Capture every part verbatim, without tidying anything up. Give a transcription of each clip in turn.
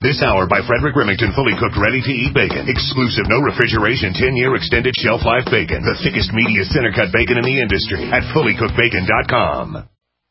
This hour by Frederick Remington, fully cooked, ready-to-eat bacon. Exclusive, no refrigeration, ten-year extended shelf life bacon. The thickest, meatiest, center-cut bacon in the industry at fully cooked bacon dot com.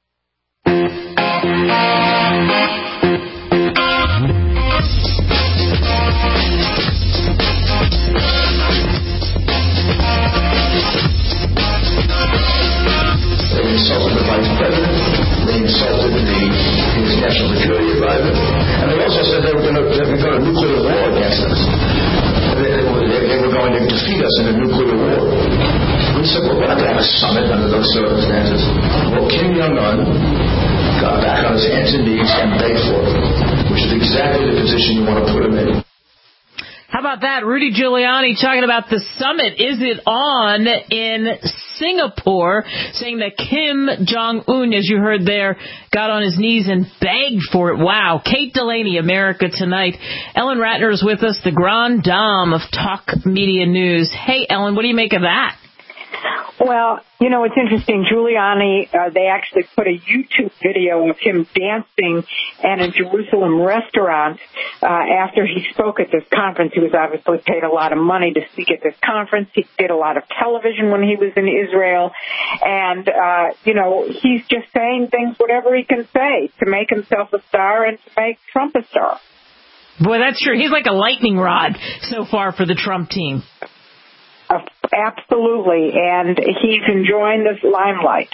They insulted the vice president. They insulted the his national security advisor, and they also said they were going to they were going to nuclear war against us. They, they, were, they, they were going to defeat us in a nuclear war. We said, well, we're not going to have a summit under those circumstances. Well, Kim Jong-un got back on his hands and knees and begged for it, which is exactly the position you want to put him in. How about that? Rudy Giuliani talking about the summit. Is it on in Singapore? Saying that Kim Jong-un, as you heard there, got on his knees and begged for it. Wow. Kate Delaney, America Tonight. Ellen Ratner is with us, the grande dame of talk media news. Hey, Ellen, what do you make of that? Well, you know, it's interesting. Giuliani, uh, they actually put a YouTube video of him dancing at a Jerusalem restaurant uh, after he spoke at this conference. He was obviously paid a lot of money to speak at this conference. He did a lot of television when he was in Israel. And, uh, you know, he's just saying things, whatever he can say, to make himself a star and to make Trump a star. Boy, that's true. He's like a lightning rod so far for the Trump team. Uh, absolutely, and he's enjoying this limelight.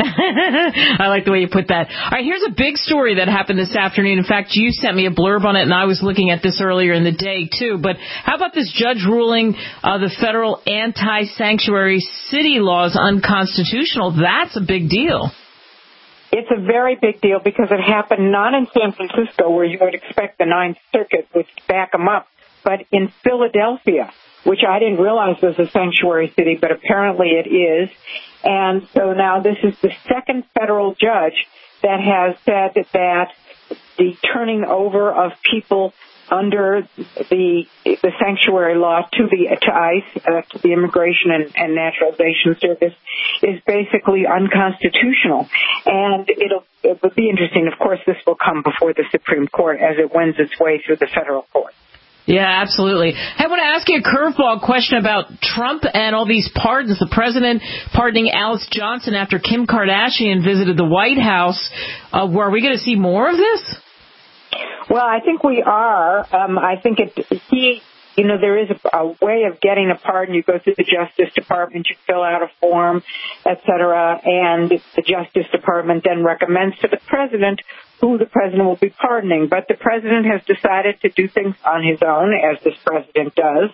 I like the way you put that. All right, here's a big story that happened this afternoon. In fact, you sent me a blurb on it, and I was looking at this earlier in the day, too. But how about this judge ruling uh, the federal anti-sanctuary city laws unconstitutional? That's a big deal. It's a very big deal because it happened not in San Francisco, where you would expect the Ninth Circuit would back them up, but in Philadelphia, which I didn't realize was a sanctuary city, but apparently it is. And so now this is the second federal judge that has said that the turning over of people under the the sanctuary law to the to ICE, uh, to the Immigration and, and Naturalization Service, is basically unconstitutional. And it'll it will be interesting. Of course, this will come before the Supreme Court as it wends its way through the federal court. Yeah, absolutely. Hey, I want to ask you a curveball question about Trump and all these pardons. The president pardoning Alice Johnson after Kim Kardashian visited the White House. Uh, are we going to see more of this? Well, I think we are. Um, I think it, he, you know, there is a, a way of getting a pardon. You go through the Justice Department, you fill out a form, et cetera, and the Justice Department then recommends to the president who the president will be pardoning. But the president has decided to do things on his own, as this president does.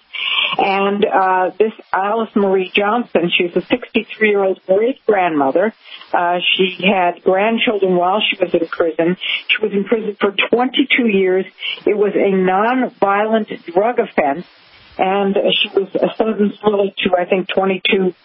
And uh, this Alice Marie Johnson, she's a sixty-three-year-old great-grandmother. Uh, she had grandchildren while she was in prison. She was in prison for twenty-two years. It was a non-violent drug offense, and she was sentenced to, I think, twenty-two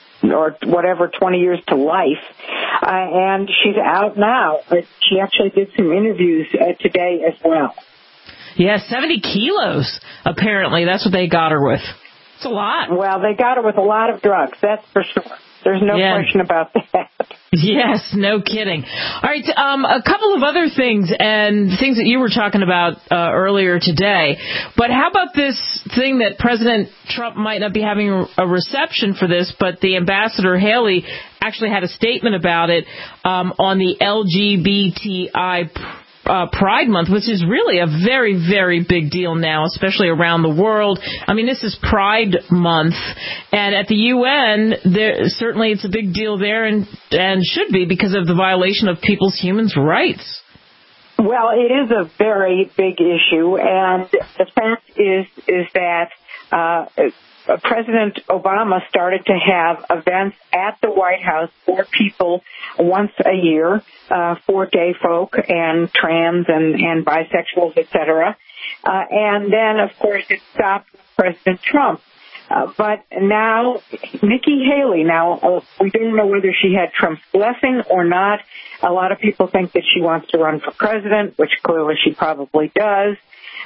or whatever, twenty years to life. Uh, and she's out now. She actually did some interviews uh, today as well. Yeah, seventy kilos, apparently. That's what they got her with. It's a lot. Well, they got her with a lot of drugs, that's for sure. There's no yeah. question about that. Yes, no kidding. All right, um, a couple of other things and things that you were talking about uh, earlier today. But how about this thing that President Trump might not be having a reception for this, but the Ambassador Haley actually had a statement about it um, on the L G B T I Uh, Pride Month, which is really a very, very big deal now, especially around the world. I mean, this is Pride Month, and at the U N, there, certainly it's a big deal there, and, and should be because of the violation of people's human rights. Well, it is a very big issue, and the fact is is that uh, President Obama started to have events at the White House for people once a year, uh, for gay folk and trans and, and bisexuals, et cetera. Uh, and then, of course, it stopped with President Trump. Uh, but now, Nikki Haley, now, uh, we don't know whether she had Trump's blessing or not. A lot of people think that she wants to run for president, which clearly she probably does.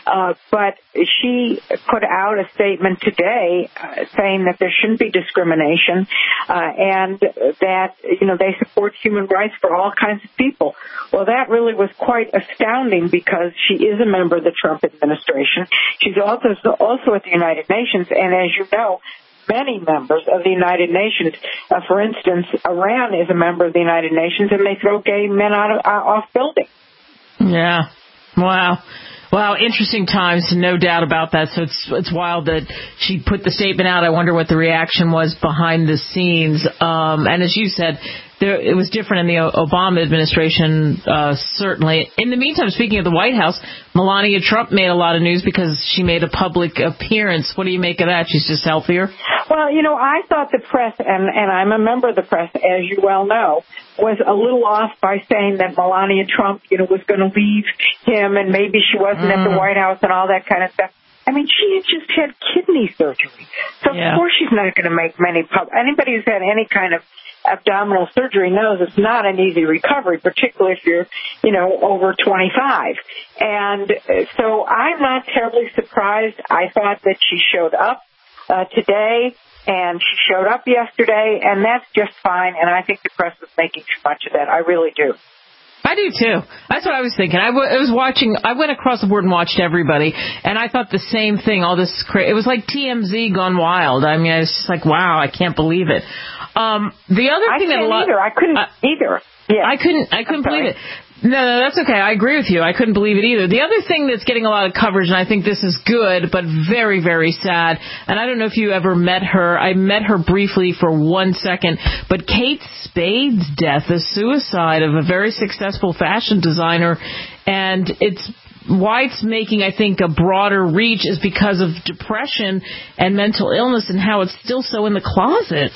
Uh, but she put out a statement today uh, saying that there shouldn't be discrimination uh, and that, you know, they support human rights for all kinds of people. Well, that really was quite astounding because she is a member of the Trump administration. She's also also at the United Nations, and as you know, many members of the United Nations, uh, for instance, Iran is a member of the United Nations, and they throw gay men out of, uh, off buildings. Yeah. Wow. Wow, interesting times, no doubt about that. So it's it's wild that she put the statement out. I wonder what the reaction was behind the scenes. Um, and as you said, there, it was different in the Obama administration, uh, certainly. In the meantime, speaking of the White House, Melania Trump made a lot of news because she made a public appearance. What do you make of that? She's just healthier? Well, you know, I thought the press, and, and I'm a member of the press, as you well know, was a little off by saying that Melania Trump, you know, was going to leave him and maybe she wasn't mm. at the White House and all that kind of stuff. I mean, she just had kidney surgery. So, yeah. Of course, she's not going to make many pub. Anybody who's had any kind of abdominal surgery knows it's not an easy recovery, particularly if you're, you know, over twenty-five. And so I'm not terribly surprised. I thought that she showed up uh, today, and she showed up yesterday, and that's just fine. And I think the press was making too much of that. I really do. I do, too. That's what I was thinking. I, w- I was watching, I went across the board and watched everybody, and I thought the same thing. All this, cra- it was like T M Z gone wild. I mean, I was just like, wow, I can't believe it. Um, the other I thing that a lot, either. I couldn't uh, either. Yeah. I couldn't, I couldn't believe it. No, no, that's okay. I agree with you. I couldn't believe it either. The other thing that's getting a lot of coverage, and I think this is good, but very, very sad, and I don't know if you ever met her. I met her briefly for one second, but Kate Spade's death, the suicide of a very successful fashion designer, and it's why it's making, I think, a broader reach is because of depression and mental illness and how it's still so in the closet.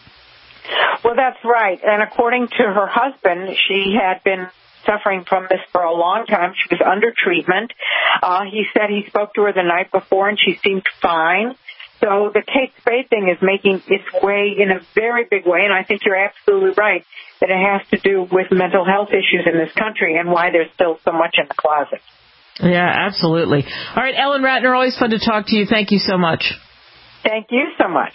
Well, that's right. And according to her husband, she had been suffering from this for a long time. She was under treatment. Uh, he said he spoke to her the night before, and she seemed fine. So the Kate Spade thing is making its way in a very big way, and I think you're absolutely right that it has to do with mental health issues in this country and why there's still so much in the closet. Yeah, absolutely. All right, Ellen Ratner, always fun to talk to you. Thank you so much. Thank you so much.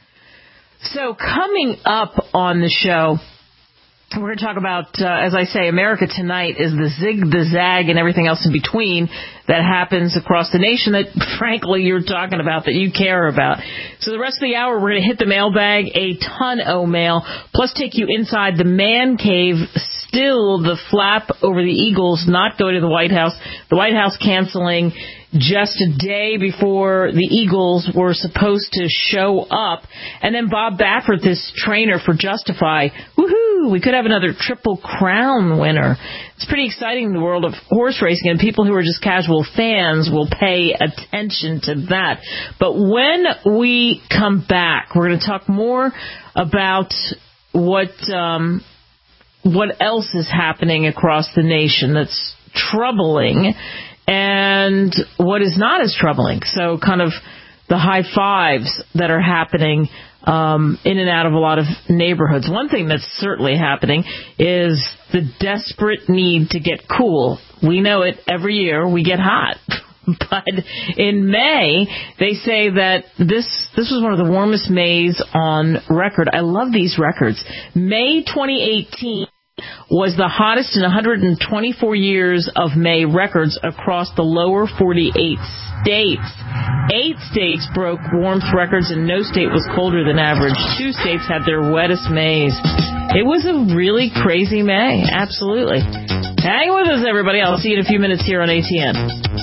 So coming up on the show, we're going to talk about, uh, as I say, America Tonight is the zig, the zag, and everything else in between that happens across the nation that, frankly, you're talking about, that you care about. So the rest of the hour, we're going to hit the mailbag, a ton of mail, plus take you inside the man cave. Still the flap over the Eagles not going to the White House, the White House canceling just a day before the Eagles were supposed to show up. And then Bob Baffert, this trainer for Justify, woohoo, we could have another Triple Crown winner. It's pretty exciting in the world of horse racing, and people who are just casual fans will pay attention to that. But when we come back, we're going to talk more about what um, what else is happening across the nation that's troubling and what is not as troubling. So kind of the high fives that are happening um, in and out of a lot of neighborhoods. One thing that's certainly happening is the desperate need to get cool. We know it every year. We get hot. But in May, they say that this this was one of the warmest Mays on record. I love these records. May twenty eighteen was the hottest in one hundred twenty-four years of May records across the lower forty-eight states. Eight states broke warmth records, and no state was colder than average. Two states had their wettest Mays. It was a really crazy May. Absolutely. Hang with us, everybody. I'll see you in a few minutes here on A T N.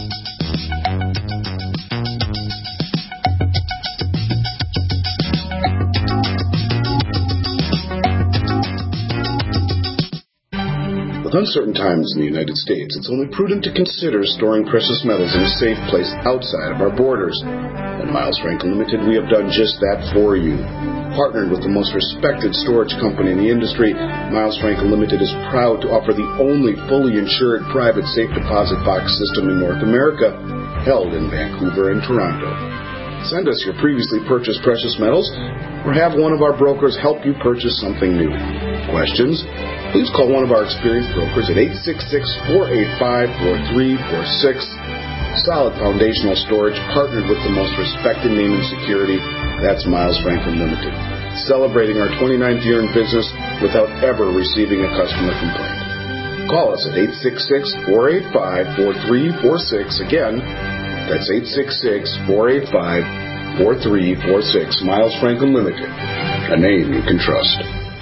With uncertain times in the United States, it's only prudent to consider storing precious metals in a safe place outside of our borders. At Miles Franklin Limited, we have done just that for you. Partnered with the most respected storage company in the industry, Miles Franklin Limited is proud to offer the only fully insured private safe deposit box system in North America, held in Vancouver and Toronto. Send us your previously purchased precious metals, or have one of our brokers help you purchase something new. Questions? Please call one of our experienced brokers at eight six six, four eight five, four three four six. Solid foundational storage partnered with the most respected name in security. That's Miles Franklin Limited. Celebrating our twenty-ninth year in business without ever receiving a customer complaint. Call us at eight six six, four eight five, four three four six. Again, that's eight six six, four eight five, four three four six. Miles Franklin Limited, a name you can trust.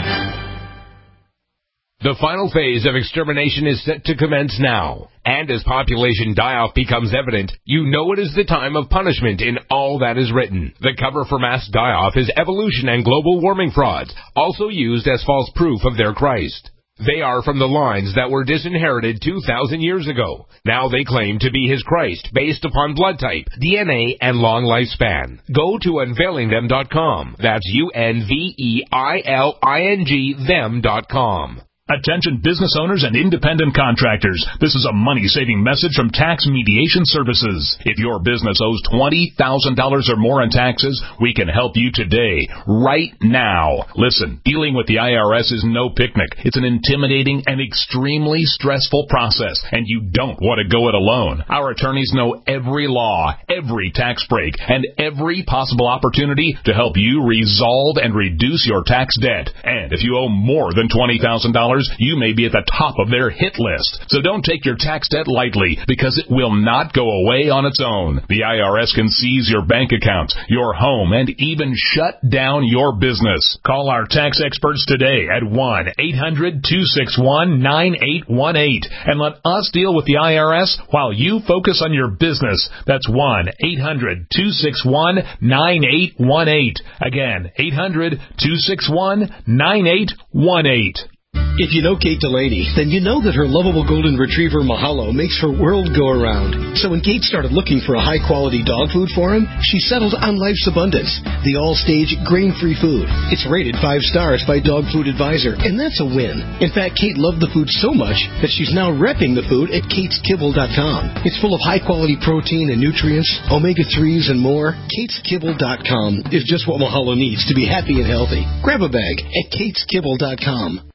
The final phase of extermination is set to commence now. And as population die-off becomes evident, you know it is the time of punishment in all that is written. The cover for mass die-off is evolution and global warming frauds, also used as false proof of their Christ. They are from the lines that were disinherited two thousand years ago. Now they claim to be his Christ based upon blood type, D N A, and long lifespan. Go to unveiling them dot com. That's U N V E I L I N G them dot com. Attention business owners and independent contractors. This is a money-saving message from Tax Mediation Services. If your business owes twenty thousand dollars or more in taxes, we can help you today, right now. Listen, dealing with the I R S is no picnic. It's an intimidating and extremely stressful process, and you don't want to go it alone. Our attorneys know every law, every tax break, and every possible opportunity to help you resolve and reduce your tax debt. And if you owe more than twenty thousand dollars, you may be at the top of their hit list. So don't take your tax debt lightly, because it will not go away on its own. The I R S can seize your bank accounts, your home, and even shut down your business. Call our tax experts today at one eight hundred, two six one, nine eight one eight and let us deal with the I R S while you focus on your business. That's one eight hundred, two six one, nine eight one eight. Again, eight hundred, two six one, nine eight one eight. If you know Kate Delaney, then you know that her lovable golden retriever Mahalo makes her world go around. So when Kate started looking for a high-quality dog food for him, she settled on Life's Abundance, the all-stage grain-free food. It's rated five stars by Dog Food Advisor, and that's a win. In fact, Kate loved the food so much that she's now repping the food at kates kibble dot com. It's full of high-quality protein and nutrients, omega threes, and more. kates kibble dot com is just what Mahalo needs to be happy and healthy. Grab a bag at kates kibble dot com.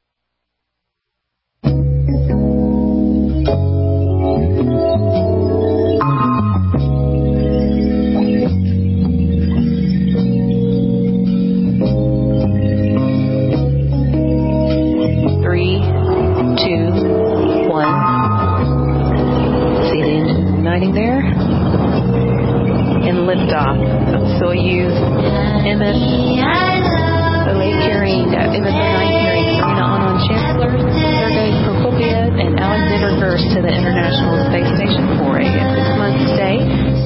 There and liftoff of Soyuz M S oh eight carrying uh, M S oh nine carrying Marina Anand Chancellor, Sergei Prokopyev, and Alexander Gerst to the International Space Station for a six-month stay.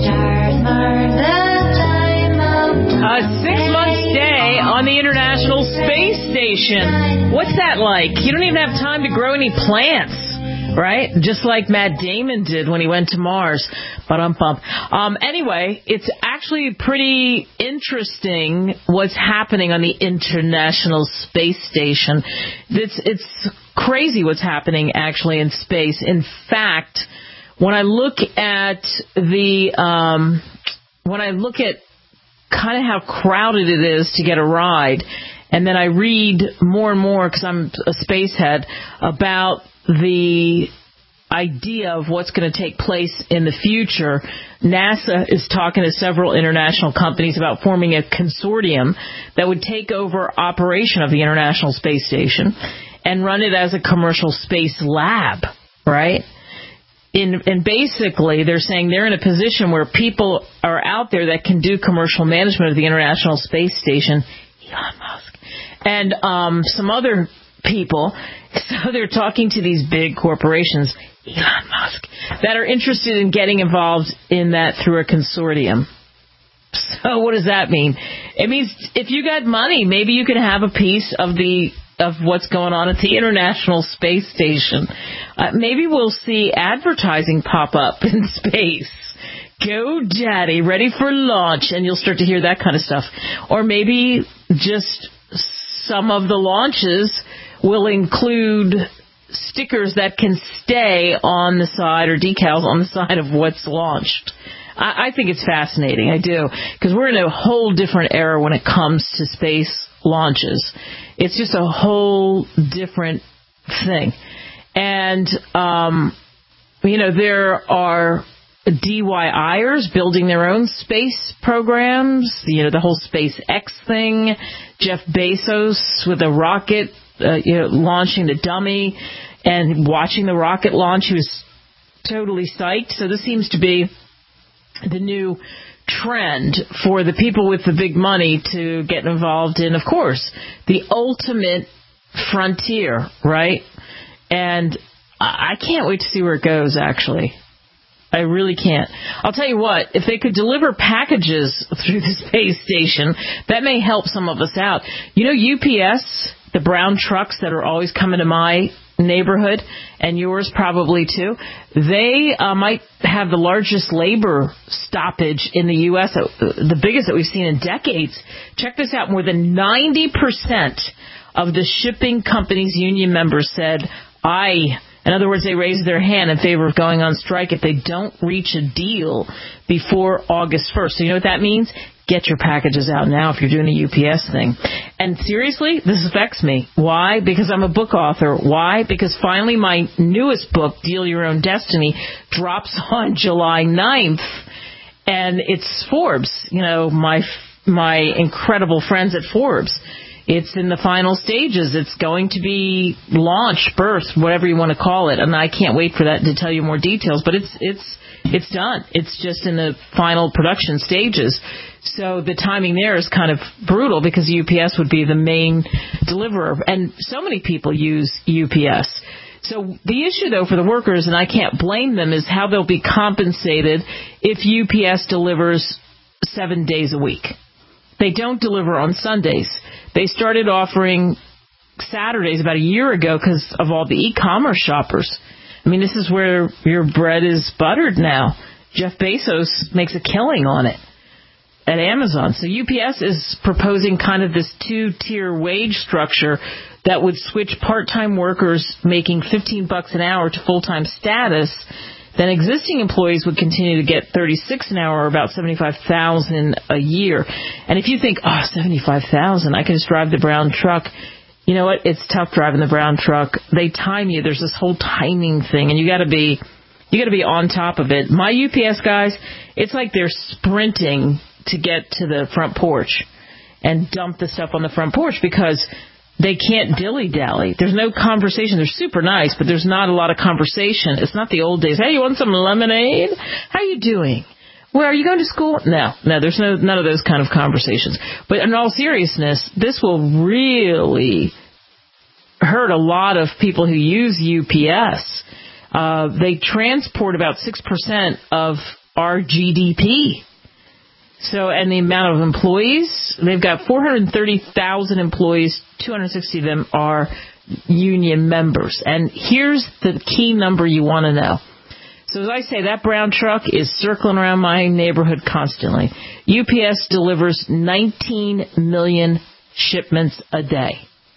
A six-month stay on the International Space Station. What's that like? You don't even have time to grow any plants. Right? Just like Matt Damon did when he went to Mars. Ba-dum-bum. Um, anyway, it's actually pretty interesting what's happening on the International Space Station. It's, it's crazy what's happening actually in space. In fact, when I look at the, um, when I look at kind of how crowded it is to get a ride, and then I read more and more, because I'm a space head, about the idea of what's going to take place in the future. NASA is talking to several international companies about forming a consortium that would take over operation of the International Space Station and run it as a commercial space lab, right? In, and basically, they're saying they're in a position where people are out there that can do commercial management of the International Space Station. Elon Musk. And um, some other people. So they're talking to these big corporations, Elon Musk, that are interested in getting involved in that through a consortium. So what does that mean? It means if you got money, maybe you can have a piece of the of what's going on at the International Space Station. Uh, maybe we'll see advertising pop up in space. Go Daddy, ready for launch, and you'll start to hear that kind of stuff. Or maybe just some of the launches will include stickers that can stay on the side, or decals on the side of what's launched. I, I think it's fascinating. I do. Because we're in a whole different era when it comes to space launches. It's just a whole different thing. And, um, you know, there are DIYers building their own space programs, you know, the whole SpaceX thing, Jeff Bezos with a rocket, uh, you know, launching the dummy and watching the rocket launch. He was totally psyched. So this seems to be the new trend for the people with the big money to get involved in, of course, the ultimate frontier, right? And I can't wait to see where it goes, actually. I really can't. I'll tell you what, if they could deliver packages through the space station, that may help some of us out. You know, U P S, the brown trucks that are always coming to my neighborhood, and yours probably too, they uh, might have the largest labor stoppage in the U S, the biggest that we've seen in decades. Check this out. More than ninety percent of the shipping company's union members said, I... In other words, they raised their hand in favor of going on strike if they don't reach a deal before August first. So you know what that means? Get your packages out now if you're doing a U P S thing. And seriously, this affects me. Why? Because I'm a book author. Why? Because finally my newest book, Deal Your Own Destiny, drops on July ninth. And it's Forbes, you know, my my incredible friends at Forbes. It's in the final stages. It's going to be launched, birthed, whatever you want to call it. And I can't wait for that to tell you more details. But it's it's it's done. It's just in the final production stages. So the timing there is kind of brutal because U P S would be the main deliverer. And so many people use U P S. So the issue, though, for the workers, and I can't blame them, is how they'll be compensated if U P S delivers seven days a week. They don't deliver on Sundays. They started offering Saturdays about a year ago because of all the e-commerce shoppers. I mean, this is where your bread is buttered now. Jeff Bezos makes a killing on it at Amazon. So U P S is proposing kind of this two-tier wage structure that would switch part-time workers making fifteen bucks an hour to full-time status. Then existing employees would continue to get thirty-six an hour, or about seventy-five thousand a year. And if you think, oh, seventy-five thousand, I can just drive the brown truck. You know what? It's tough driving the brown truck. They time you. There's this whole timing thing, and you got to be, you got to be on top of it. My U P S guys, it's like they're sprinting to get to the front porch and dump the stuff on the front porch because they can't dilly-dally. There's no conversation. They're super nice, but there's not a lot of conversation. It's not the old days. Hey, you want some lemonade? How you doing? Where are you going to school? No, no, there's no none of those kind of conversations. But in all seriousness, this will really hurt a lot of people who use U P S. Uh, they transport about six percent of our G D P. So, and the amount of employees, they've got four hundred thirty thousand employees, two hundred sixty of them are union members. And here's the key number you want to know. So as I say, that brown truck is circling around my neighborhood constantly. U P S delivers nineteen million shipments a day.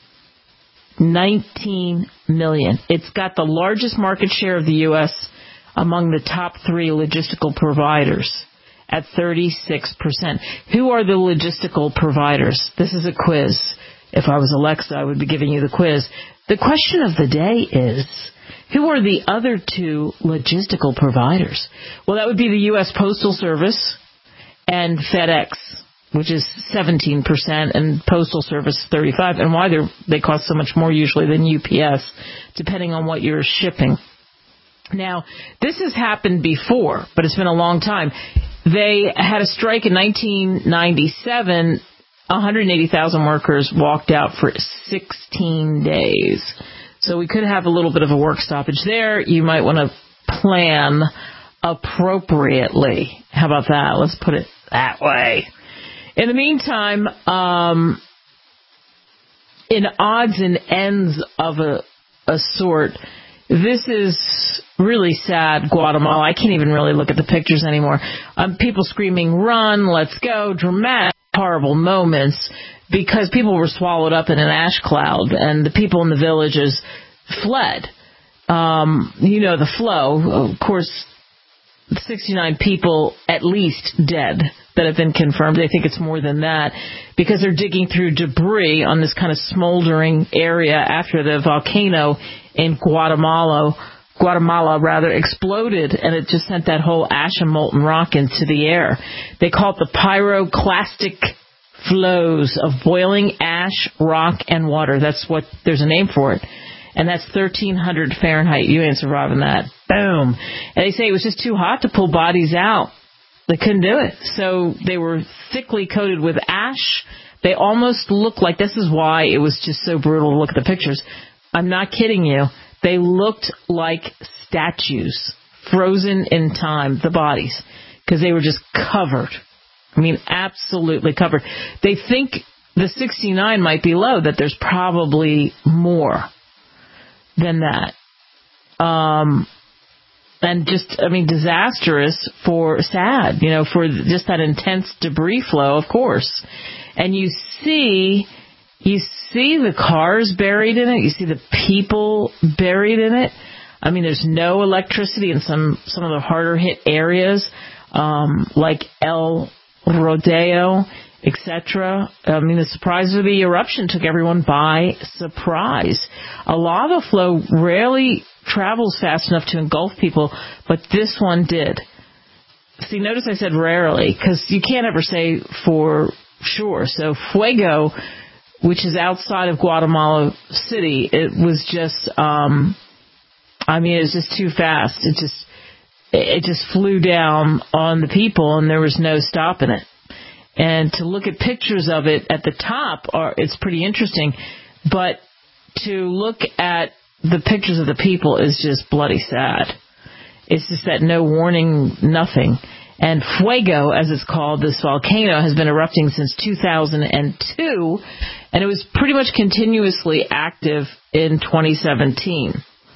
nineteen million. It's got the largest market share of the U S among the top three logistical providers at thirty-six percent. Who are the logistical providers? This is a quiz. If I was Alexa, I would be giving you the quiz. The question of the day is, who are the other two logistical providers? Well, that would be the U S Postal Service and FedEx, which is seventeen percent, and Postal Service thirty-five percent. And why they cost so much more usually than U P S, depending on what you're shipping. Now, this has happened before, but it's been a long time. They had a strike in nineteen ninety-seven. one hundred eighty thousand workers walked out for sixteen days. So we could have a little bit of a work stoppage there. You might want to plan appropriately. How about that? Let's put it that way. In the meantime, um, in odds and ends of a, a sort, this is really sad, Guatemala. I can't even really look at the pictures anymore. Um, people screaming, run, let's go, dramatic, horrible moments, because people were swallowed up in an ash cloud, and the people in the villages fled. Um, you know the flow. Of course, sixty-nine people at least dead that have been confirmed. They think it's more than that because they're digging through debris on this kind of smoldering area after the volcano in Guatemala Guatemala, rather, exploded, and it just sent that whole ash and molten rock into the air. They call it the pyroclastic flows of boiling ash, rock, and water. That's what, there's a name for it. And that's thirteen hundred Fahrenheit. You ain't surviving that. Boom. And they say it was just too hot to pull bodies out. They couldn't do it. So they were thickly coated with ash. They almost looked like, this is why it was just so brutal to look at the pictures. I'm not kidding you. They looked like statues, frozen in time, the bodies, because they were just covered. I mean, absolutely covered. They think the sixty-nine might be low, that there's probably more than that. Um, and just, I mean, disastrous for, sad, you know, for just that intense debris flow, of course. And you see, you see the cars buried in it. You see the people buried in it. I mean, there's no electricity in some, some of the harder hit areas, um, like El Rodeo, et cetera. I mean, the surprise of the eruption took everyone by surprise. A lava flow rarely travels fast enough to engulf people, but this one did. See, notice I said rarely, because you can't ever say for sure. So Fuego, which is outside of Guatemala City, it was just, um, I mean, it was just too fast. It just, it just flew down on the people, and there was no stopping it. And to look at pictures of it at the top, are, it's pretty interesting. But to look at the pictures of the people is just bloody sad. It's just that no warning, nothing. And Fuego, as it's called, this volcano, has been erupting since two thousand two, and it was pretty much continuously active in twenty seventeen.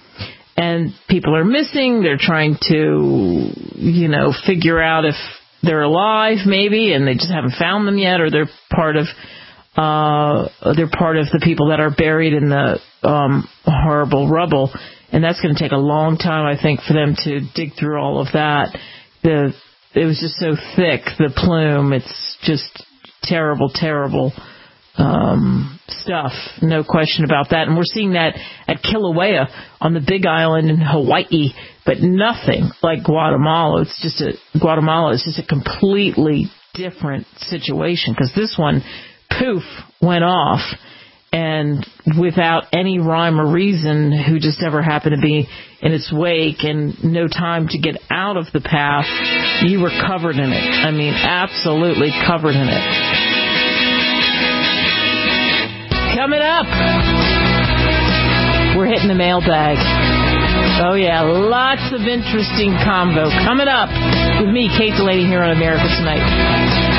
And people are missing. They're trying to, you know, figure out if they're alive, maybe, and they just haven't found them yet, or they're part of uh, they're part of the people that are buried in the um, horrible rubble. And that's going to take a long time, I think, for them to dig through all of that. The It was just so thick, the plume. It's just terrible, terrible um, stuff. No question about that. And we're seeing that at Kilauea on the Big Island in Hawaii, but nothing like Guatemala. It's just a Guatemala is just a completely different situation, because this one, poof, went off. And without any rhyme or reason, who just ever happened to be in its wake, and no time to get out of the path, you were covered in it. I mean, absolutely covered in it. Coming up, we're hitting the mailbag. Oh, yeah, lots of interesting convo coming up with me, Kate Delaney, here on America Tonight.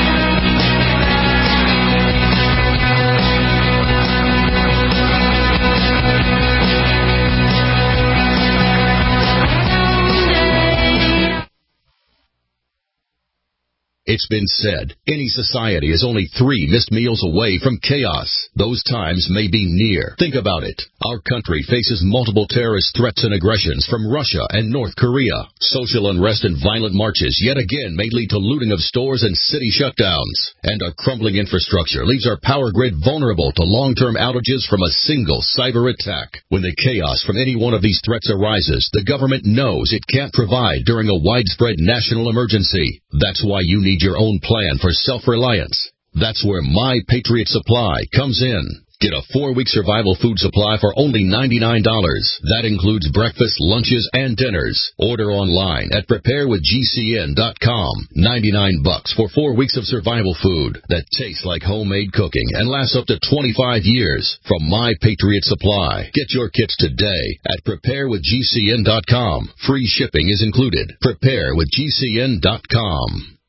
It's been said, any society is only three missed meals away from chaos. Those times may be near. Think about it. Our country faces multiple terrorist threats and aggressions from Russia and North Korea. Social unrest and violent marches yet again may lead to looting of stores and city shutdowns. And our crumbling infrastructure leaves our power grid vulnerable to long-term outages from a single cyber attack. When the chaos from any one of these threats arises, the government knows it can't provide during a widespread national emergency. That's why you need your own plan for self-reliance. That's where My Patriot Supply comes in. Get a four-week survival food supply for only ninety-nine dollars. That includes breakfast, lunches, and dinners. Order online at prepare with G C N dot com. ninety-nine bucks for four weeks of survival food that tastes like homemade cooking and lasts up to twenty-five years from My Patriot Supply. Get your kits today at prepare with G C N dot com. Free shipping is included. prepare with G C N dot com.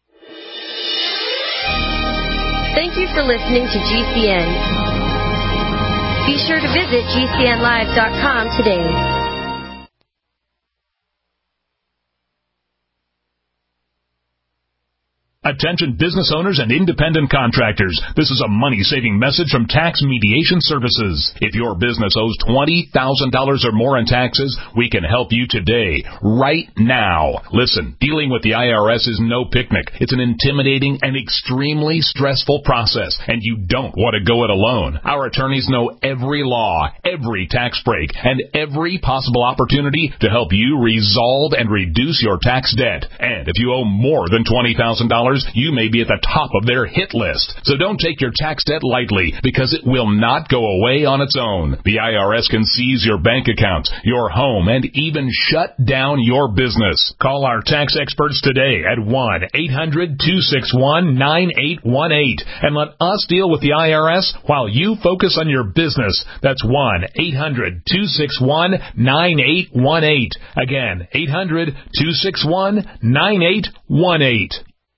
Thank you for listening to G C N. Be sure to visit G C N live dot com today. Attention business owners and independent contractors. This is a money-saving message from Tax Mediation Services. If your business owes twenty thousand dollars or more in taxes, we can help you today, right now. Listen, dealing with the I R S is no picnic. It's an intimidating and extremely stressful process, and you don't want to go it alone. Our attorneys know every law, every tax break, and every possible opportunity to help you resolve and reduce your tax debt. And if you owe more than twenty thousand dollars, you may be at the top of their hit list. So don't take your tax debt lightly, because it will not go away on its own. The I R S can seize your bank accounts, your home, and even shut down your business. Call our tax experts today at one eight hundred two six one nine eight one eight and let us deal with the I R S while you focus on your business. That's one eight hundred two six one nine eight one eight. Again, eight hundred two six one nine eight one eight.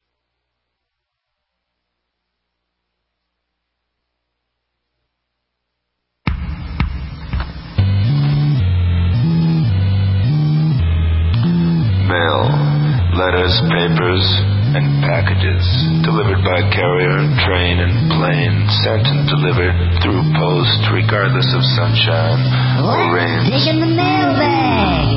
Mail, letters, papers, and packages delivered by carrier, train, and plane, sent and delivered through post, regardless of sunshine or rain. Dig in the mailbag.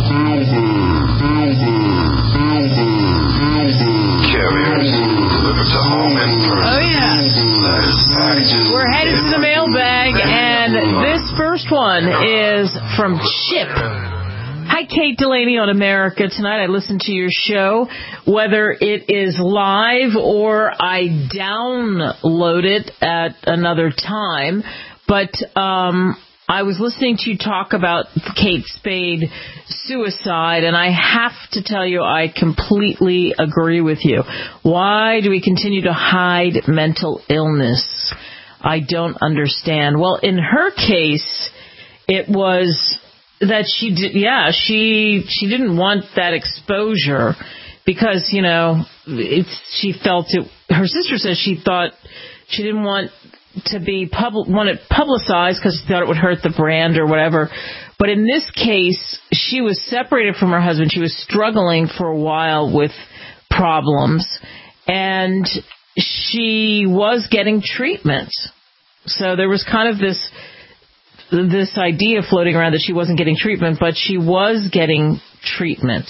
Carriers delivered to home in person. Oh yeah. Letters, packages. We're headed to the mailbag, and this first one is from Chip. Hi, Kate Delaney on America Tonight. I listen to your show, whether it is live or I download it at another time. But um, I was listening to you talk about Kate Spade suicide, and I have to tell you I completely agree with you. Why do we continue to hide mental illness? I don't understand. Well, in her case, it was that she did, yeah, she she didn't want that exposure because, you know, it's she felt it. Her sister says she thought she didn't want to be public, want it publicized because she thought it would hurt the brand or whatever. But in this case, she was separated from her husband. She was struggling for a while with problems, and she was getting treatment. So there was kind of this. this idea floating around that she wasn't getting treatment, but she was getting treatment.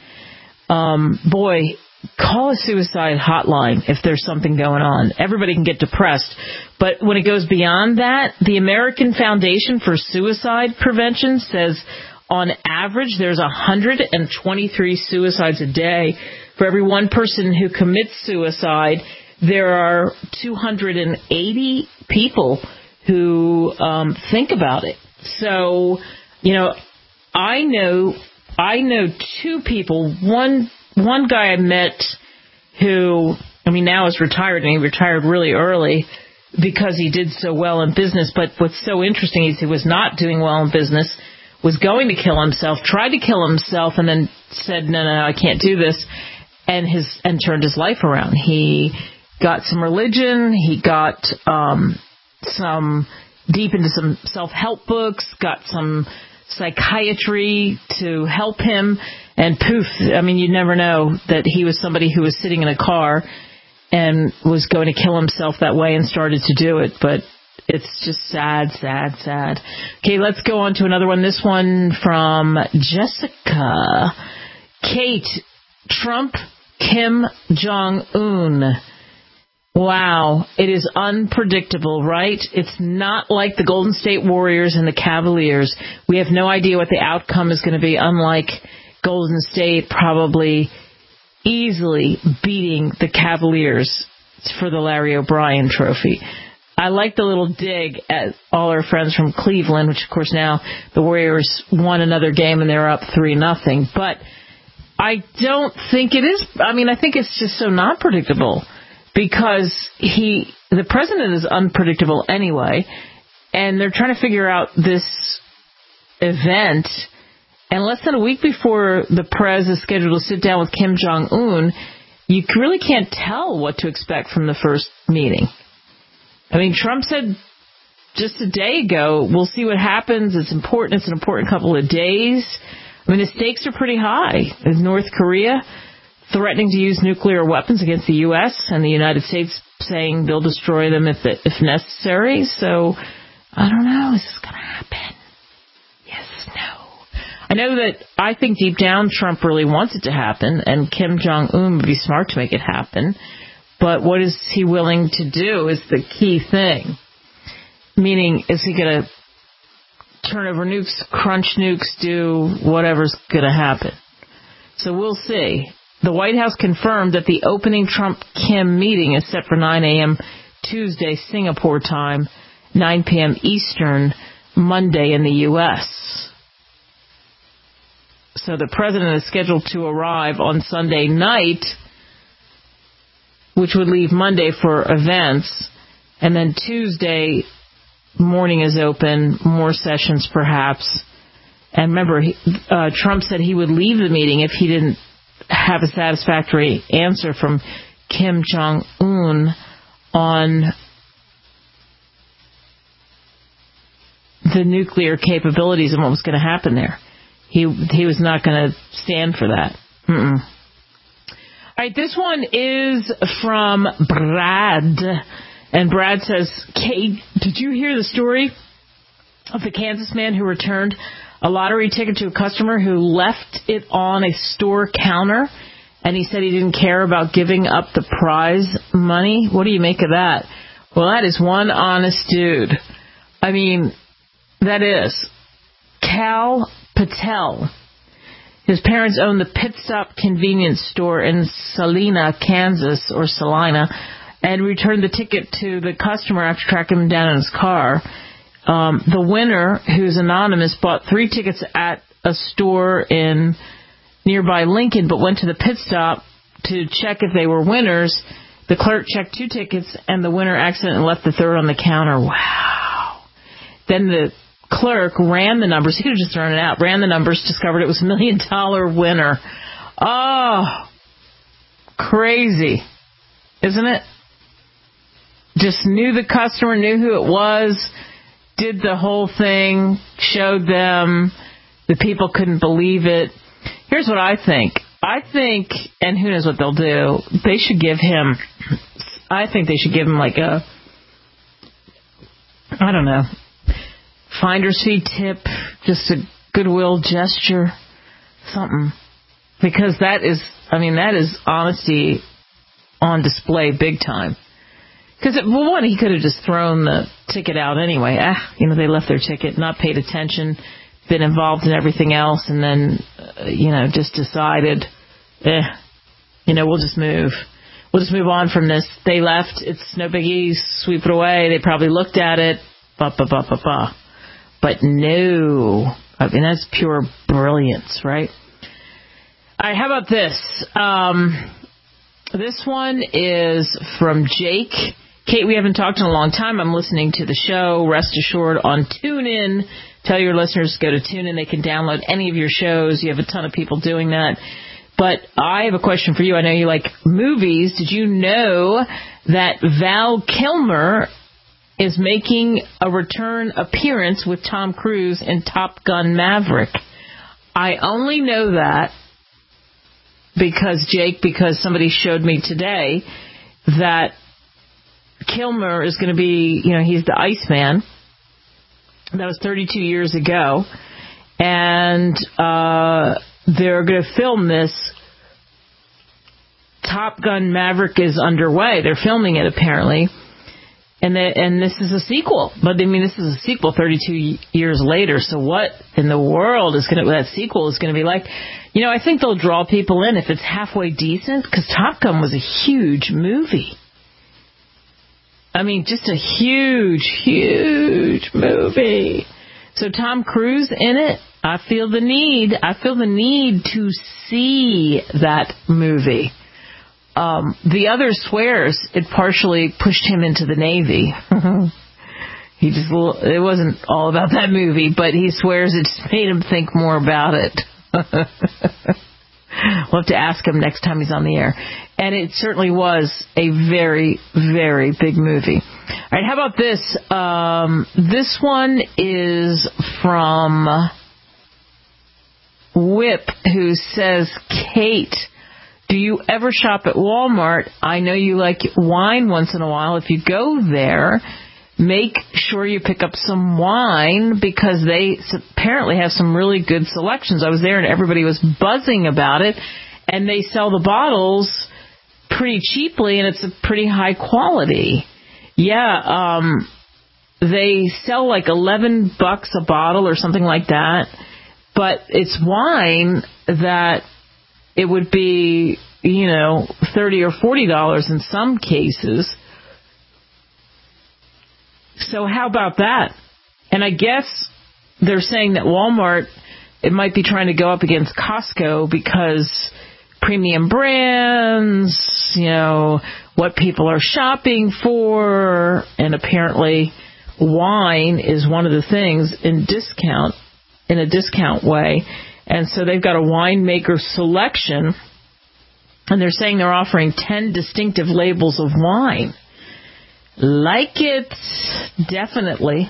Um, boy, call a suicide hotline if there's something going on. Everybody can get depressed. But when it goes beyond that, the American Foundation for Suicide Prevention says on average there's one hundred twenty-three suicides a day. For every one person who commits suicide, there are two hundred eighty people who um, think about it. So, you know, I know I know two people. One one guy I met who, I mean, now is retired, and he retired really early because he did so well in business. But what's so interesting is he was not doing well in business, was going to kill himself, tried to kill himself, and then said, no, no, I can't do this, and his and turned his life around. He got some religion. He got um some deep into some self-help books, got some psychiatry to help him, and poof, I mean, you never know that he was somebody who was sitting in a car and was going to kill himself that way and started to do it. But it's just sad, sad, sad. Okay, let's go on to another one. This one from Jessica. Kate, Trump, Kim Jong-un. Wow, it is unpredictable, right? It's not like the Golden State Warriors and the Cavaliers. We have no idea what the outcome is going to be, unlike Golden State probably easily beating the Cavaliers for the Larry O'Brien trophy. I like the little dig at all our friends from Cleveland, which, of course, now the Warriors won another game and they're up three nothing. But I don't think it is. I mean, I think it's just so not predictable. Because he, the president is unpredictable anyway, and they're trying to figure out this event. And less than a week before the prez is scheduled to sit down with Kim Jong-un, you really can't tell what to expect from the first meeting. I mean, Trump said just a day ago, we'll see what happens. It's important. It's an important couple of days. I mean, the stakes are pretty high. In North Korea, threatening to use nuclear weapons against the U S and the United States saying they'll destroy them if it, if necessary. So, I don't know. Is this going to happen? Yes, no. I know that I think deep down Trump really wants it to happen, and Kim Jong-un would be smart to make it happen. But what is he willing to do is the key thing. Meaning, is he going to turn over nukes, crunch nukes, do whatever's going to happen? So we'll see. The White House confirmed that the opening Trump-Kim meeting is set for nine a.m. Tuesday, Singapore time, nine p.m. Eastern, Monday in the U S So the president is scheduled to arrive on Sunday night, which would leave Monday for events, and then Tuesday morning is open, more sessions perhaps. And remember, he, uh, Trump said he would leave the meeting if he didn't have a satisfactory answer from Kim Jong-un on the nuclear capabilities and what was going to happen there. He he was not going to stand for that. Mm-mm. All right, this one is from Brad. And Brad says, Kate, did you hear the story of the Kansas man who returned a lottery ticket to a customer who left it on a store counter? And he said he didn't care about giving up the prize money. What do you make of that? Well, that is one honest dude. I mean, that is. Cal Patel. His parents owned the Pit Stop convenience store in Salina, Kansas, or Salina, and returned the ticket to the customer after tracking him down in his car. Um, the winner, who's anonymous, bought three tickets at a store in nearby Lincoln, but went to the Pit Stop to check if they were winners. The clerk checked two tickets, and the winner accidentally left the third on the counter. Wow. Then the clerk ran the numbers. He could have just thrown it out. Ran the numbers, discovered it was a million dollar winner. Oh, crazy, isn't it? Just knew the customer, knew who it was, did the whole thing, showed them. The people couldn't believe it. Here's what I think. I think, and who knows what they'll do, they should give him, I think they should give him like a, I don't know, finder's fee tip, just a goodwill gesture, something. Because that is, I mean, that is honesty on display big time. Because, well, one, he could have just thrown the ticket out anyway. Ah, you know, they left their ticket, not paid attention, been involved in everything else, and then, uh, you know, just decided, eh, you know, we'll just move. We'll just move on from this. They left. It's no biggie. Sweep it away. They probably looked at it. Ba, ba, ba, ba, ba. But no. I mean, that's pure brilliance, right? All right, how about this? Um, this one is from Jake. Kate, we haven't talked in a long time. I'm listening to the show, rest assured, on TuneIn. Tell your listeners to go to TuneIn. They can download any of your shows. You have a ton of people doing that. But I have a question for you. I know you like movies. Did you know that Val Kilmer is making a return appearance with Tom Cruise in Top Gun Maverick? I only know that because, Jake, because somebody showed me today that Kilmer is going to be, you know, he's the Iceman. That was thirty-two years ago. And uh, they're going to film this. Top Gun Maverick is underway. They're filming it, apparently. And the, and this is a sequel. But, I mean, this is a sequel thirty-two years later. So what in the world is going to, that sequel is going to be like? You know, I think they'll draw people in if it's halfway decent, because Top Gun was a huge movie. I mean, just a huge, huge movie. So Tom Cruise in it, I feel the need. I feel the need to see that movie. Um, the other swears it partially pushed him into the Navy. He just, it wasn't all about that movie, but he swears it just made him think more about it. We'll have to ask him next time he's on the air. And it certainly was a very, very big movie. All right, how about this? Um, this one is from Whip, who says, Kate, Do you ever shop at Walmart? I know you like wine once in a while. If you go there, make sure you pick up some wine because they apparently have some really good selections. I was there and everybody was buzzing about it, and they sell the bottles pretty cheaply, and it's a pretty high quality. Yeah, um, they sell like eleven bucks a bottle or something like that, but it's wine that it would be, you know, thirty or forty dollars in some cases. So how about that? And I guess they're saying that Walmart, it might be trying to go up against Costco because premium brands, you know, what people are shopping for, and apparently wine is one of the things in discount, in a discount way. And so they've got a winemaker selection, and they're saying they're offering ten distinctive labels of wine. Like it, definitely.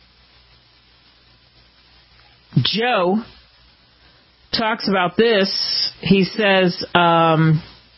Joe talks about this. He says, um,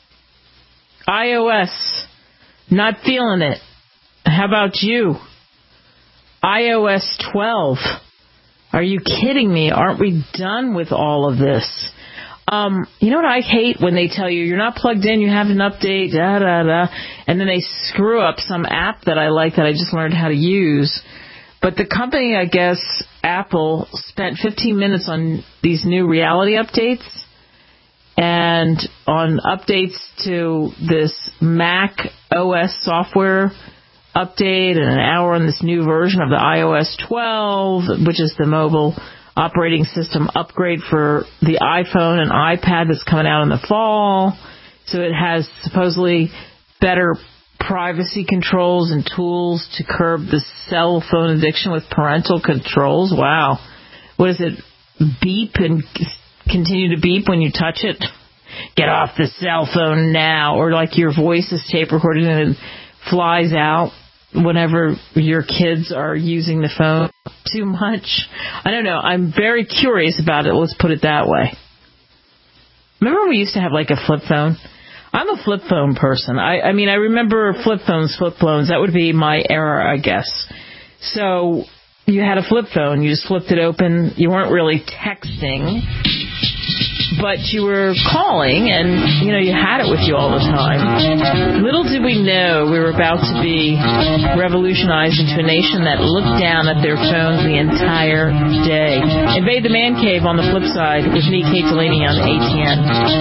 iOS, not feeling it. How about you? i O S twelve. Are you kidding me? Aren't we done with all of this? Um, you know what I hate? When they tell you you're not plugged in, you have an update, da da da, and then they screw up some app that I like that I just learned how to use. But the company, I guess, Apple, spent fifteen minutes on these new reality updates and on updates to this Mac O S software update and an hour on this new version of the i O S twelve, which is the mobile operating system upgrade for the iPhone and iPad that's coming out in the fall. So it has supposedly better privacy controls and tools to curb the cell phone addiction with parental controls. Wow. What is it? Beep and continue to beep when you touch it? Get off the cell phone now. Or like your voice is tape recorded and it flies out whenever your kids are using the phone too much. I don't know. I'm very curious about it. Let's put it that way. Remember when we used to have like a flip phone? I'm a flip phone person. I, I mean, I remember flip phones, flip phones. That would be my era, I guess. So you had a flip phone. You just flipped it open. You weren't really texting, but you were calling, and, you know, you had it with you all the time. Little did we know we were about to be revolutionized into a nation that looked down at their phones the entire day. Invade the Man Cave on the flip side with me, Kate Delaney, on A T N.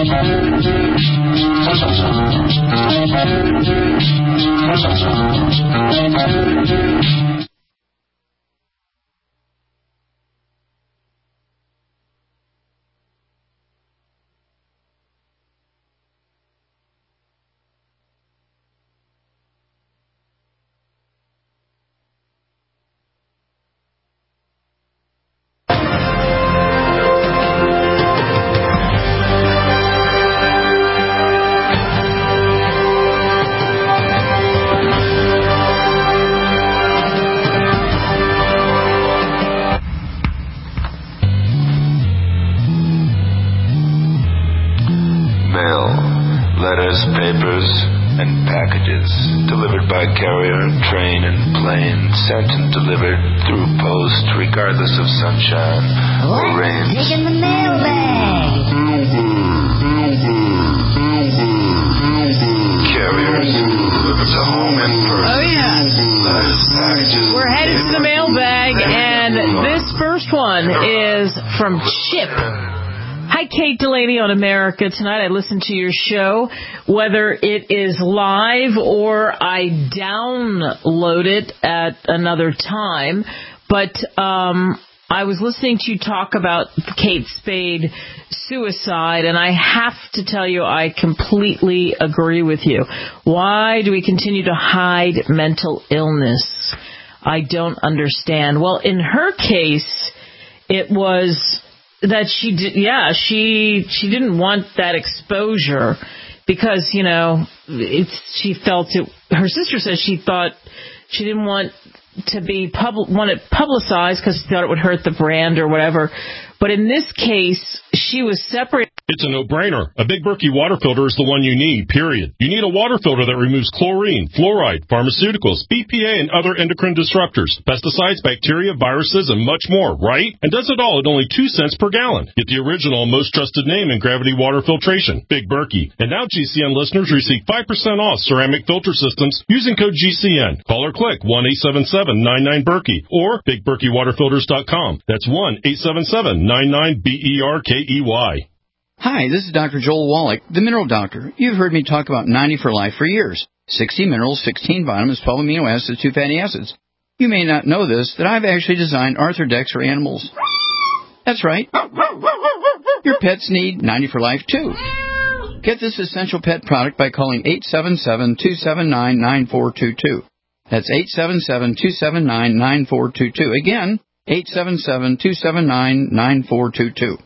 Papers and packages delivered by carrier, train, and plane, sent and delivered through post, regardless of sunshine or rain. Taking the mailbag. Carriers delivered to home in person. Oh yeah. Packages. We're headed to the mailbag, and this first one is from Chip. Hi, Kate Delaney on America Tonight. I listen to your show, whether it is live or I download it at another time. But um, I was listening to you talk about Kate Spade suicide, and I have to tell you I completely agree with you. Why do we continue to hide mental illness? I don't understand. Well, in her case, it was that she did, yeah, she she didn't want that exposure because, you know, it's she felt it. Her sister says she thought she didn't want to be public, want it publicized because she thought it would hurt the brand or whatever. But in this case, she was separated It's a no-brainer. A Big Berkey water filter is the one you need, period. You need a water filter that removes chlorine, fluoride, pharmaceuticals, B P A, and other endocrine disruptors, pesticides, bacteria, viruses, and much more, right? And does it all at only two cents per gallon. Get the original, most trusted name in gravity water filtration, Big Berkey. And now G C N listeners receive five percent off ceramic filter systems using code G C N. Call or click one eight seven seven nine nine Berkey or big berkey water filters dot com. That's one eight seven seven nine nine B E R K E Y. Hi, this is Doctor Joel Wallach, the Mineral Doctor. You've heard me talk about ninety for Life for years. sixty minerals, sixteen vitamins, twelve amino acids, two fatty acids. You may not know this, that I've actually designed Arthrodex for animals. That's right. Your pets need ninety for Life, too. Get this essential pet product by calling eight seven seven two seven nine nine four two two. That's eight seven seven two seven nine nine four two two. Again, eight seven seven two seven nine nine four two two.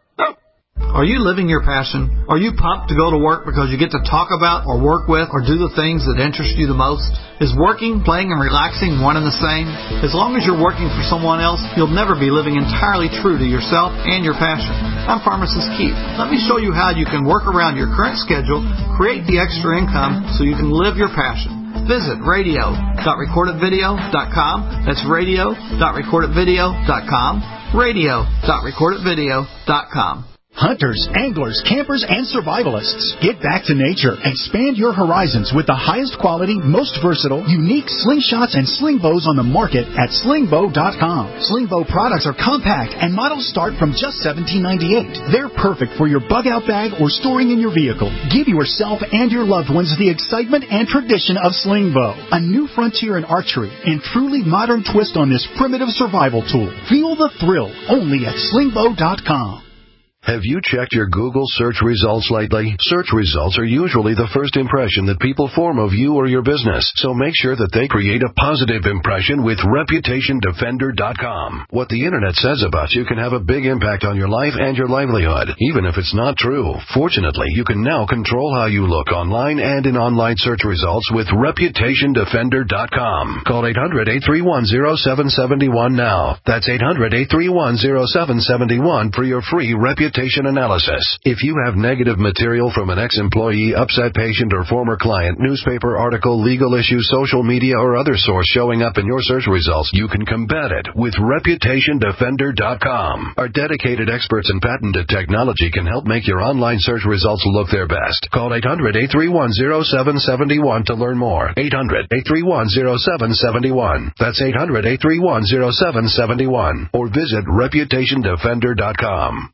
Are you living your passion? Are you pumped to go to work because you get to talk about or work with or do the things that interest you the most? Is working, playing, and relaxing one and the same? As long as you're working for someone else, you'll never be living entirely true to yourself and your passion. I'm Pharmacist Keith. Let me show you how you can work around your current schedule, create the extra income so you can live your passion. Visit radio dot recorded video dot com. That's radio dot recorded video dot com. radio dot recorded video dot com. Hunters, anglers, campers, and survivalists, get back to nature. Expand your horizons with the highest quality, most versatile, unique slingshots and sling bows on the market at sling bow dot com. Sling bow products are compact and models start from just seventeen ninety-eight. They're perfect for your bug out bag or storing in your vehicle. Give yourself and your loved ones the excitement and tradition of sling bow, a new frontier in archery and truly modern twist on this primitive survival tool. Feel the thrill only at sling bow dot com. Have you checked your Google search results lately? Search results are usually the first impression that people form of you or your business, so make sure that they create a positive impression with reputation defender dot com. What the Internet says about you can have a big impact on your life and your livelihood, even if it's not true. Fortunately, you can now control how you look online and in online search results with reputation defender dot com. Call eight hundred eight three one zero seven seven one now. That's eight hundred eight three one zero seven seven one for your free reputation analysis. If you have negative material from an ex-employee, upset patient, or former client, newspaper article, legal issue, social media, or other source showing up in your search results, you can combat it with reputation defender dot com. Our dedicated experts in patented technology can help make your online search results look their best. Call eight hundred eight three one zero seven seven one to learn more. eight hundred eight three one zero seven seven one. That's eight hundred eight three one zero seven seven one. Or visit reputation defender dot com.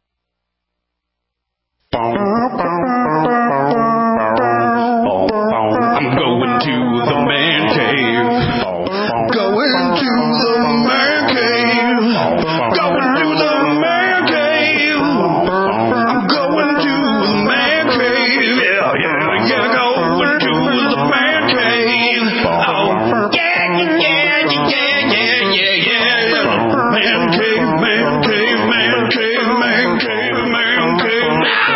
I'm going to the man cave. Going to the man cave. Going to the man cave. I'm going to the man cave. Yeah, yeah, yeah. Going to the man cave. Oh, yeah, yeah, yeah, yeah, yeah, yeah. Man cave, man cave, man cave, man cave, man cave.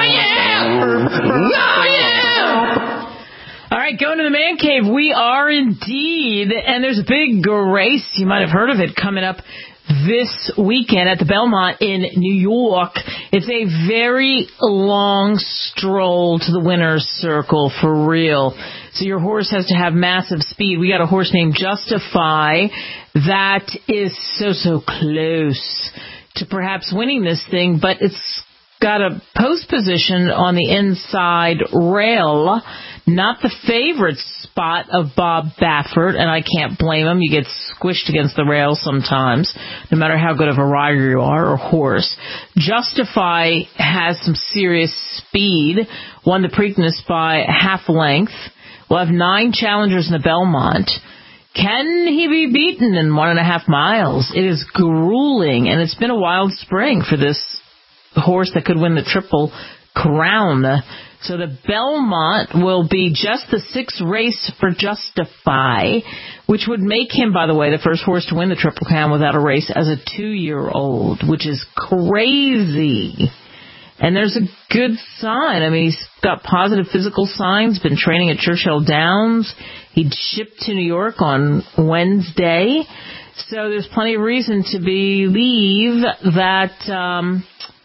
Oh, yeah! All right, going to the man cave. We are indeed, and there's a big race, you might have heard of it, coming up this weekend at the Belmont in New York. It's a very long stroll to the winner's circle, for real. So your horse has to have massive speed. We got a horse named Justify that is so, so close to perhaps winning this thing, but it's got a post position on the inside rail, not the favorite spot of Bob Baffert, and I can't blame him. You get squished against the rail sometimes, no matter how good of a rider you are or horse. Justify has some serious speed, won the Preakness by half length. We'll have nine challengers in the Belmont. Can he be beaten in one and a half miles? It is grueling, and it's been a wild spring for this horse that could win the Triple Crown. So the Belmont will be just the sixth race for Justify, which would make him, by the way, the first horse to win the Triple Crown without a race as a two-year-old, which is crazy. And there's a good sign. I mean, he's got positive physical signs, been training at Churchill Downs. He'd shipped to New York on Wednesday. So there's plenty of reason to believe that um,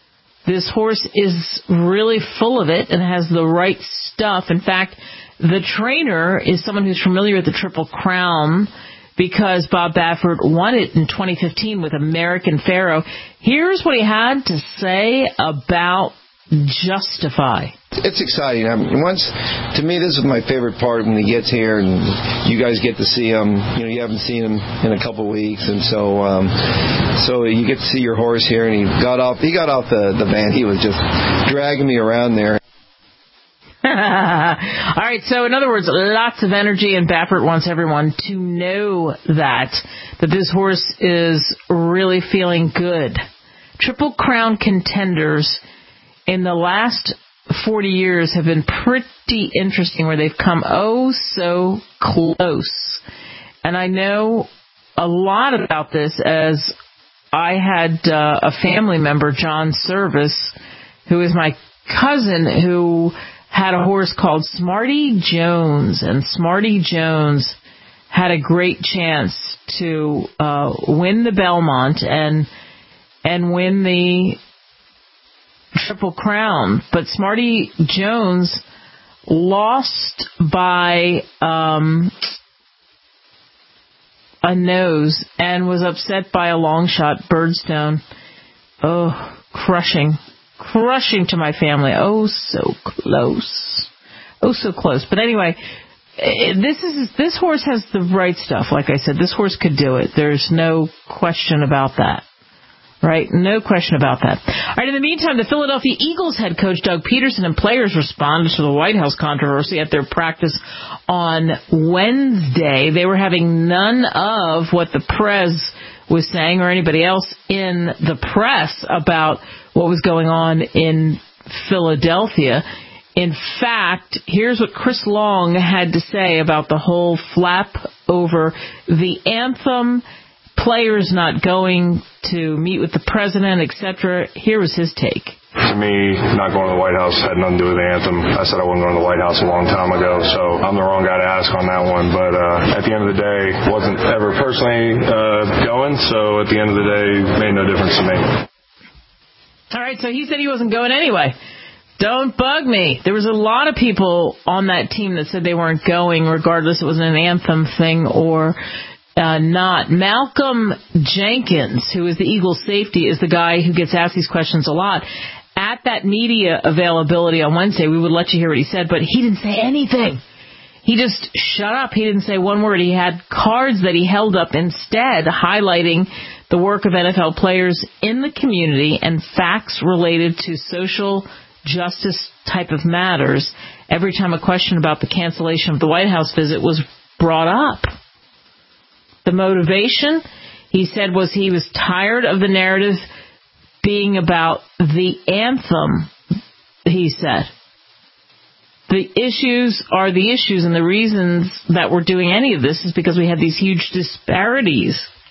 This horse is really full of it and has the right stuff. In fact, the trainer is someone who's familiar with the Triple Crown because Bob Baffert won it in twenty fifteen with American Pharoah. Here's what he had to say about Justify. It's exciting. I mean, once, to me, this is my favorite part when he gets here and you guys get to see him. You know, you haven't seen him in a couple of weeks, and so um, so you get to see your horse here. And he got off. He got off the the van. He was just dragging me around there. All right. So, in other words, lots of energy, and Baffert wants everyone to know that that this horse is really feeling good. Triple Crown contenders in the last forty years have been pretty interesting, where they've come oh so close. And I know a lot about this as I had uh, a family member, John Service, who is my cousin, who had a horse called Smarty Jones. And Smarty Jones had a great chance to uh, win the Belmont and and win the Triple Crown, but Smarty Jones lost by um, a nose and was upset by a long shot, Birdstone. Oh, crushing, crushing to my family. Oh, so close. Oh, so close. But anyway, this is this horse has the right stuff. Like I said, this horse could do it. There's no question about that. Right? No question about that. All right, in the meantime, the Philadelphia Eagles head coach Doug Peterson and players responded to the White House controversy at their practice on Wednesday. They were having none of what the press was saying or anybody else in the press about what was going on in Philadelphia. In fact, here's what Chris Long had to say about the whole flap over the anthem, players not going to meet with the president, et cetera. Here was his take. To me, not going to the White House had nothing to do with the anthem. I said I wasn't going to the White House a long time ago, so I'm the wrong guy to ask on that one. But uh, at the end of the day, wasn't ever personally uh, going, so at the end of the day, made no difference to me. All right, so he said he wasn't going anyway. Don't bug me. There was a lot of people on that team that said they weren't going, regardless it was an anthem thing or Uh, not. Malcolm Jenkins, who is the Eagles safety, is the guy who gets asked these questions a lot. At that media availability on Wednesday, we would let you hear what he said, but he didn't say anything. He just shut up. He didn't say one word. He had cards that he held up instead, highlighting the work of N F L players in the community and facts related to social justice type of matters every time a question about the cancellation of the White House visit was brought up. The motivation, he said, was he was tired of the narrative being about the anthem, he said. The issues are the issues, and the reasons that we're doing any of this is because we have these huge disparities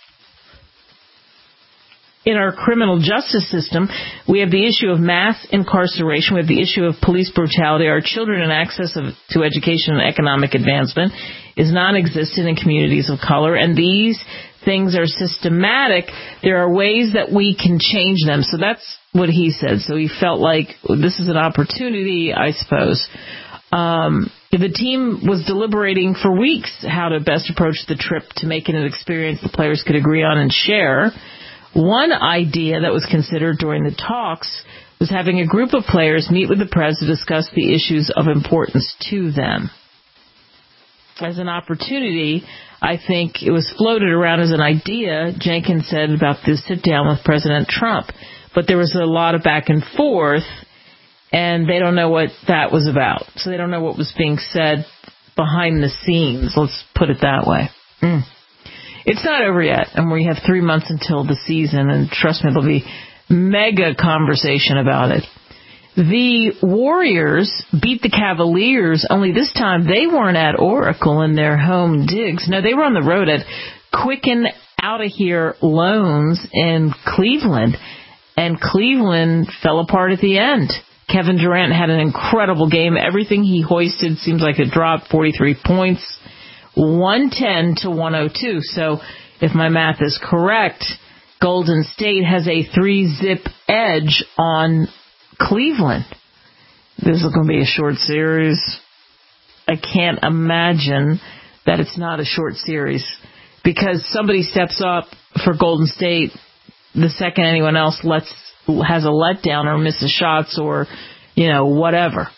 in our criminal justice system. We have the issue of mass incarceration. We have the issue of police brutality. Our children and access of, to education and economic advancement is non-existent in communities of color, and these things are systematic. There are ways that we can change them. So that's what he said. So he felt like this is an opportunity, I suppose. Um, the team was deliberating for weeks how to best approach the trip to make it an experience the players could agree on and share. One idea that was considered during the talks was having a group of players meet with the press to discuss the issues of importance to them. As an opportunity, I think it was floated around as an idea, Jenkins said, about this sit-down with President Trump. But there was a lot of back and forth, and they don't know what that was about. So they don't know what was being said behind the scenes. Let's put it that way. Mm. It's not over yet, and we have three months until the season, and trust me, there'll be mega conversation about it. The Warriors beat the Cavaliers, only this time they weren't at Oracle in their home digs. No, they were on the road at Quicken Out of Here Loans in Cleveland, and Cleveland fell apart at the end. Kevin Durant had an incredible game. Everything he hoisted seems like it dropped, forty-three points, one ten to one oh two. So if my math is correct, Golden State has a three-zip edge on Cleveland. This is going to be a short series. I can't imagine that it's not a short series because somebody steps up for Golden State the second anyone else lets has a letdown or misses shots or, you know, whatever.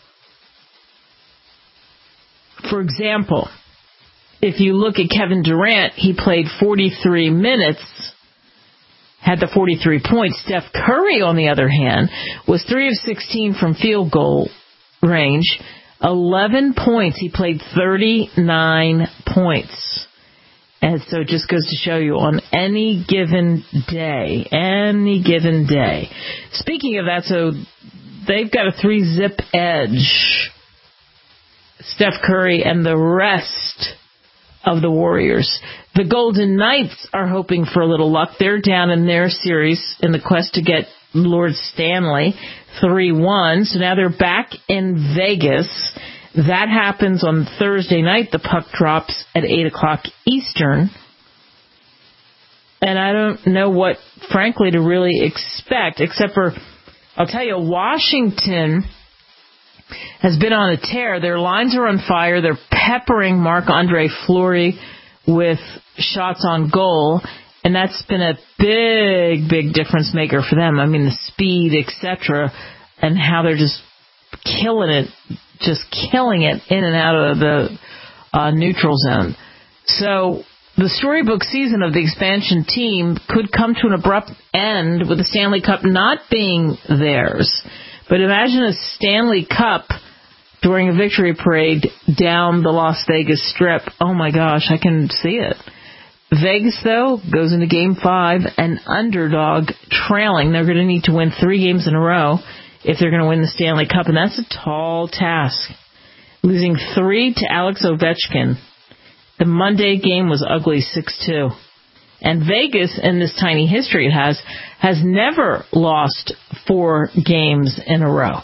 For example, if you look at Kevin Durant, he played forty-three minutes, had the forty-three points. Steph Curry, on the other hand, was three of sixteen from field goal range, eleven points. He played thirty-nine points. And so it just goes to show you on any given day, any given day. Speaking of that, so they've got a three-zip edge, Steph Curry and the rest of the Warriors. The Golden Knights are hoping for a little luck. They're down in their series in the quest to get Lord Stanley, three one. So now they're back in Vegas. That happens on Thursday night. The puck drops at eight o'clock Eastern. And I don't know what, frankly, to really expect, except for, I'll tell you, Washington has been on a tear. Their lines are on fire. They're peppering Marc-Andre Fleury with shots on goal. And that's been a big, big difference maker for them. I mean, the speed, et cetera, and how they're just killing it, just killing it in and out of the uh, neutral zone. So the storybook season of the expansion team could come to an abrupt end with the Stanley Cup not being theirs. But imagine a Stanley Cup during a victory parade down the Las Vegas Strip. Oh, my gosh, I can see it. Vegas, though, goes into Game five, an underdog trailing. They're going to need to win three games in a row if they're going to win the Stanley Cup, and that's a tall task. Losing three to Alex Ovechkin. The Monday game was ugly, six two. And Vegas, in this tiny history it has, has never lost four games in a row.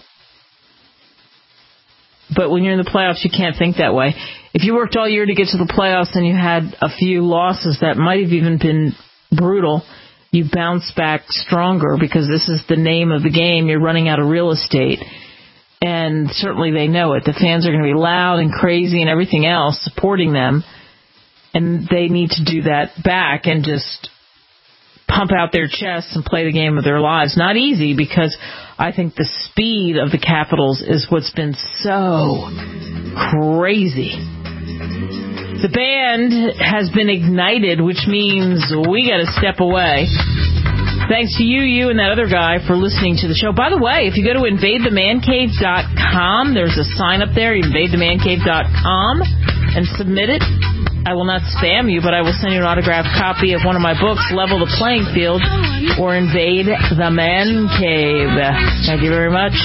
But when you're in the playoffs, you can't think that way. If you worked all year to get to the playoffs and you had a few losses that might have even been brutal, you bounce back stronger because this is the name of the game. You're running out of real estate. And certainly they know it. The fans are going to be loud and crazy and everything else supporting them. And they need to do that back and just pump out their chests and play the game of their lives. Not easy because I think the speed of the Capitals is what's been so crazy. The band has been ignited, which means we got to step away. Thanks to you, you, and that other guy for listening to the show. By the way, if you go to invade the man cave dot com, there's a sign up there, invade the man cave dot com, and submit it. I will not spam you, but I will send you an autographed copy of one of my books, Level the Playing Field, or Invade the Man Cave. Thank you very much.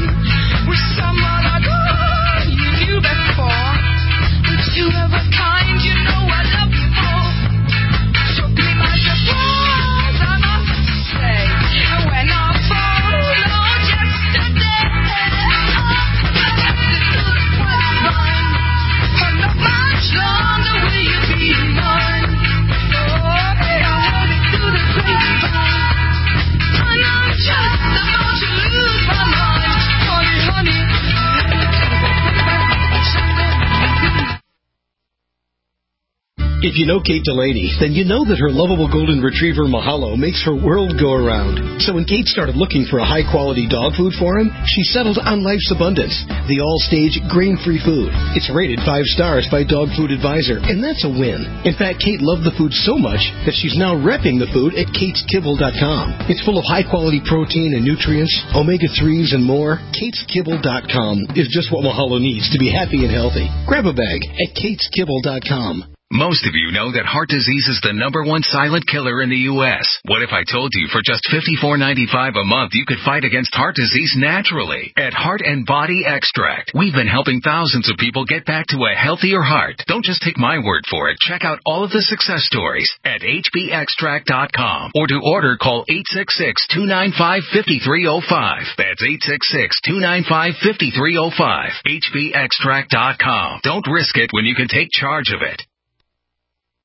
You ever kind, you know I love you more. Took me by surprise, I must say. And when I followed yesterday, I had to do the quite fine. And not much longer will you be mine. Oh, I heard it through the grapevine. And I'm just about to lose my mind. Honey, honey. If you know Kate Delaney, then you know that her lovable golden retriever Mahalo makes her world go around. So when Kate started looking for a high-quality dog food for him, she settled on Life's Abundance, the all-stage grain-free food. It's rated five stars by Dog Food Advisor, and that's a win. In fact, Kate loved the food so much that she's now repping the food at kates kibble dot com. It's full of high-quality protein and nutrients, omega threes, and more. kates kibble dot com is just what Mahalo needs to be happy and healthy. Grab a bag at kates kibble dot com. Most of you know that heart disease is the number one silent killer in the U S What if I told you for just fifty-four ninety-five a month you could fight against heart disease naturally? At Heart and Body Extract, we've been helping thousands of people get back to a healthier heart. Don't just take my word for it. Check out all of the success stories at h b extract dot com, or to order, call eight six six, two nine five, five three zero five. That's eight six six, two nine five, five three zero five. h b extract dot com. Don't risk it when you can take charge of it.